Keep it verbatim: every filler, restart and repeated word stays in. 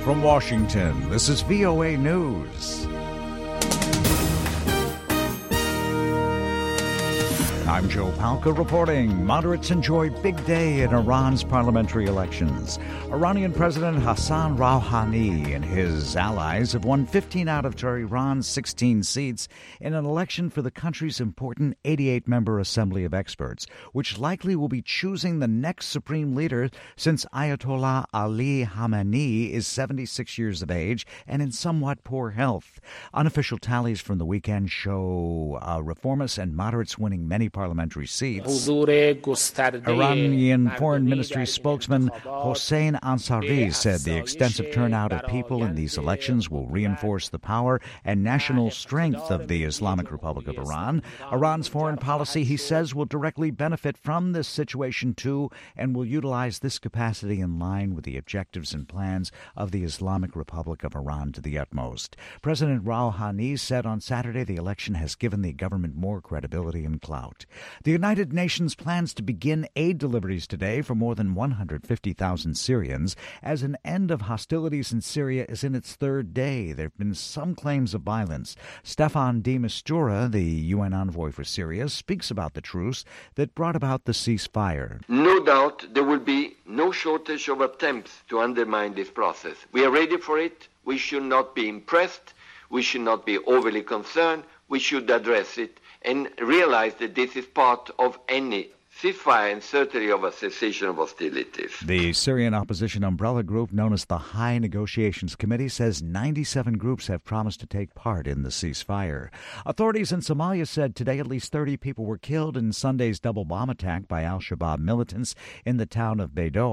From Washington, this is V O A News. I'm Joe Palca reporting. Moderates enjoy big day in Iran's parliamentary elections. Iranian President Hassan Rouhani and his allies have won fifteen out of Tehran's sixteen seats in an election for the country's important eighty-eight member Assembly of Experts, which likely will be choosing the next supreme leader since Ayatollah Ali Khamenei is seventy-six years of age and in somewhat poor health. Unofficial tallies from the weekend show uh, reformists and moderates winning many parliamentary seats. Iranian Foreign Ministry spokesman Hossein Ansari said the extensive turnout of people in these elections will reinforce the power and national strength of the Islamic Republic of Iran. Iran's foreign policy, he says, will directly benefit from this situation too and will utilize this capacity in line with the objectives and plans of the Islamic Republic of Iran to the utmost. President Rouhani said on Saturday the election has given the government more credibility and clout. The United Nations plans to begin aid deliveries today for more than one hundred fifty thousand Syrians as an end of hostilities in Syria is in its third day. There have been some claims of violence. Staffan de Mistura, the U N envoy for Syria, speaks about the truce that brought about the ceasefire. No doubt there will be no shortage of attempts to undermine this process. We are ready for it. We should not be impressed. We should not be overly concerned. We should address it and realize that this is part of any ceasefire and certainly of a cessation of hostilities. The Syrian opposition umbrella group known as the High Negotiations Committee says ninety-seven groups have promised to take part in the ceasefire. Authorities in Somalia said today at least thirty people were killed in Sunday's double bomb attack by al-Shabaab militants in the town of Baidoa.